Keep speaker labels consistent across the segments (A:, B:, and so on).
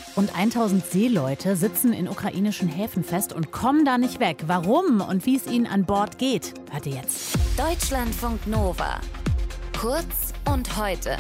A: Und 1000 Seeleute sitzen in ukrainischen Häfen fest und kommen da nicht weg. Warum und wie es ihnen an Bord geht, hört ihr jetzt.
B: Deutschlandfunk Nova. Kurz und heute.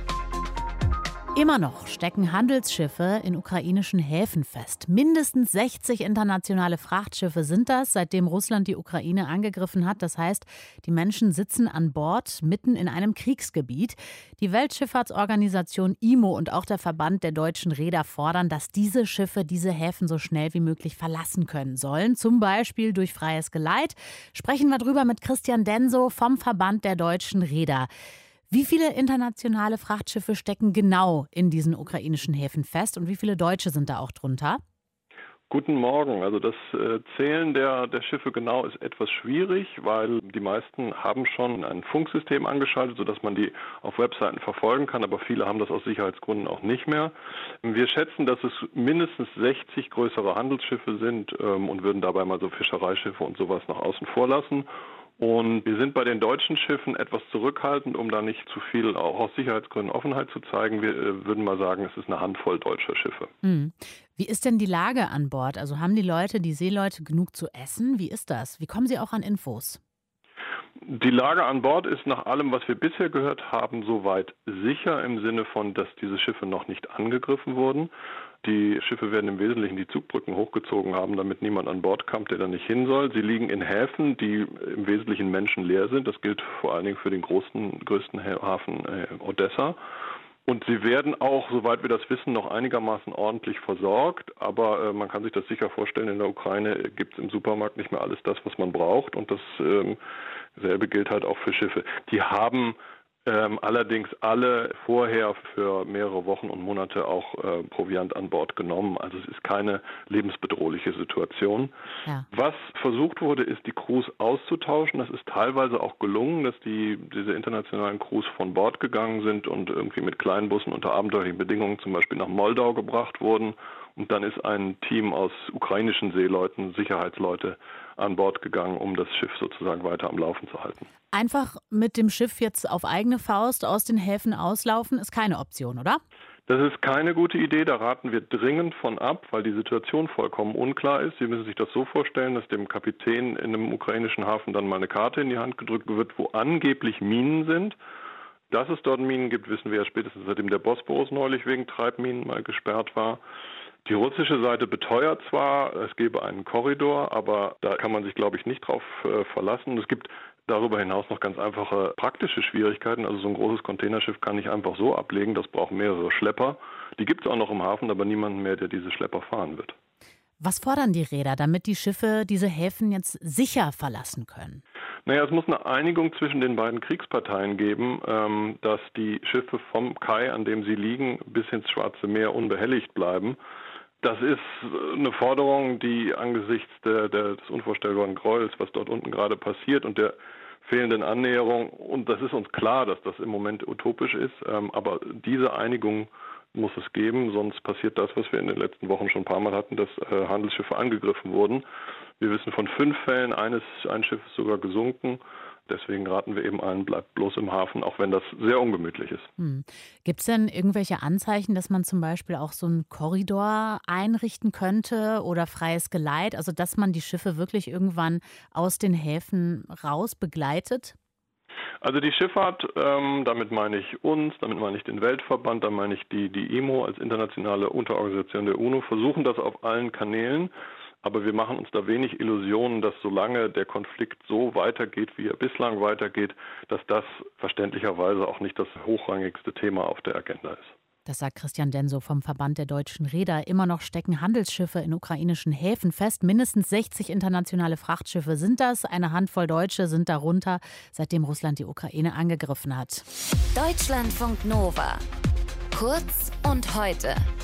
A: Immer noch stecken Handelsschiffe in ukrainischen Häfen fest. Mindestens 60 internationale Frachtschiffe sind das, seitdem Russland die Ukraine angegriffen hat. Das heißt, die Menschen sitzen an Bord, mitten in einem Kriegsgebiet. Die Weltschifffahrtsorganisation IMO und auch der Verband der deutschen Reeder fordern, dass diese Schiffe diese Häfen so schnell wie möglich verlassen können sollen. Zum Beispiel durch freies Geleit. Sprechen wir drüber mit Christian Denso vom Verband der deutschen Reeder. Wie viele internationale Frachtschiffe stecken genau in diesen ukrainischen Häfen fest und wie viele Deutsche sind da auch drunter?
C: Guten Morgen. Also das Zählen der Schiffe genau ist etwas schwierig, weil die meisten haben schon ein Funksystem angeschaltet, sodass man die auf Webseiten verfolgen kann, aber viele haben das aus Sicherheitsgründen auch nicht mehr. Wir schätzen, dass es mindestens 60 größere Handelsschiffe sind und würden dabei mal so Fischereischiffe und sowas nach außen vor lassen. Und wir sind bei den deutschen Schiffen etwas zurückhaltend, um da nicht zu viel auch aus Sicherheitsgründen Offenheit zu zeigen. Wir würden mal sagen, es ist eine Handvoll deutscher Schiffe.
A: Wie ist denn die Lage an Bord? Also haben die Seeleute genug zu essen? Wie ist das? Wie kommen sie auch an Infos?
C: Die Lage an Bord ist nach allem, was wir bisher gehört haben, soweit sicher im Sinne von, dass diese Schiffe noch nicht angegriffen wurden. Die Schiffe werden im Wesentlichen die Zugbrücken hochgezogen haben, damit niemand an Bord kommt, der da nicht hin soll. Sie liegen in Häfen, die im Wesentlichen menschenleer sind. Das gilt vor allen Dingen für den größten Hafen Odessa. Und sie werden auch, soweit wir das wissen, noch einigermaßen ordentlich versorgt. Aber man kann sich das sicher vorstellen, in der Ukraine gibt es im Supermarkt nicht mehr alles das, was man braucht. Und dasselbe gilt halt auch für Schiffe. Die haben allerdings alle vorher für mehrere Wochen und Monate auch Proviant an Bord genommen. Also es ist keine lebensbedrohliche Situation.
A: Ja.
C: Was versucht wurde, ist die Crews auszutauschen. Das ist teilweise auch gelungen, dass diese internationalen Crews von Bord gegangen sind und irgendwie mit kleinen Bussen unter abenteuerlichen Bedingungen zum Beispiel nach Moldau gebracht wurden. Und dann ist ein Team aus ukrainischen Seeleuten, Sicherheitsleute, an Bord gegangen, um das Schiff sozusagen weiter am Laufen zu halten.
A: Einfach mit dem Schiff jetzt auf eigene Faust aus den Häfen auslaufen, ist keine Option, oder?
C: Das ist keine gute Idee, da raten wir dringend von ab, weil die Situation vollkommen unklar ist. Sie müssen sich das so vorstellen, dass dem Kapitän in einem ukrainischen Hafen dann mal eine Karte in die Hand gedrückt wird, wo angeblich Minen sind. Dass es dort Minen gibt, wissen wir ja spätestens, seitdem der Bosporus neulich wegen Treibminen mal gesperrt war. Die russische Seite beteuert zwar, es gebe einen Korridor, aber da kann man sich, glaube ich, nicht drauf verlassen. Es gibt darüber hinaus noch ganz einfache praktische Schwierigkeiten. Also so ein großes Containerschiff kann nicht einfach so ablegen, das braucht mehrere Schlepper. Die gibt es auch noch im Hafen, aber niemanden mehr, der diese Schlepper fahren wird.
A: Was fordern die Reeder, damit die Schiffe diese Häfen jetzt sicher verlassen können?
C: Naja, es muss eine Einigung zwischen den beiden Kriegsparteien geben, dass die Schiffe vom Kai, an dem sie liegen, bis ins Schwarze Meer unbehelligt bleiben. Das ist eine Forderung, die angesichts des unvorstellbaren Gräuels, was dort unten gerade passiert und der fehlenden Annäherung, und das ist uns klar, dass das im Moment utopisch ist, aber diese Einigung muss es geben, sonst passiert das, was wir in den letzten Wochen schon ein paar Mal hatten, dass Handelsschiffe angegriffen wurden. Wir wissen von 5 Fällen, ein Schiff ist sogar gesunken. Deswegen raten wir eben allen, bleibt bloß im Hafen, auch wenn das sehr ungemütlich ist.
A: Gibt es denn irgendwelche Anzeichen, dass man zum Beispiel auch so einen Korridor einrichten könnte oder freies Geleit? Also dass man die Schiffe wirklich irgendwann aus den Häfen raus begleitet?
C: Also die Schifffahrt, damit meine ich uns, damit meine ich den Weltverband, dann meine ich die IMO als internationale Unterorganisation der UNO, versuchen das auf allen Kanälen. Aber wir machen uns da wenig Illusionen, dass solange der Konflikt so weitergeht, wie er bislang weitergeht, dass das verständlicherweise auch nicht das hochrangigste Thema auf der Agenda ist.
A: Das sagt Christian Denso vom Verband der deutschen Reeder. Immer noch stecken Handelsschiffe in ukrainischen Häfen fest. Mindestens 60 internationale Frachtschiffe sind das. Eine Handvoll Deutsche sind darunter, seitdem Russland die Ukraine angegriffen hat.
B: Deutschlandfunk Nova. Kurz und heute.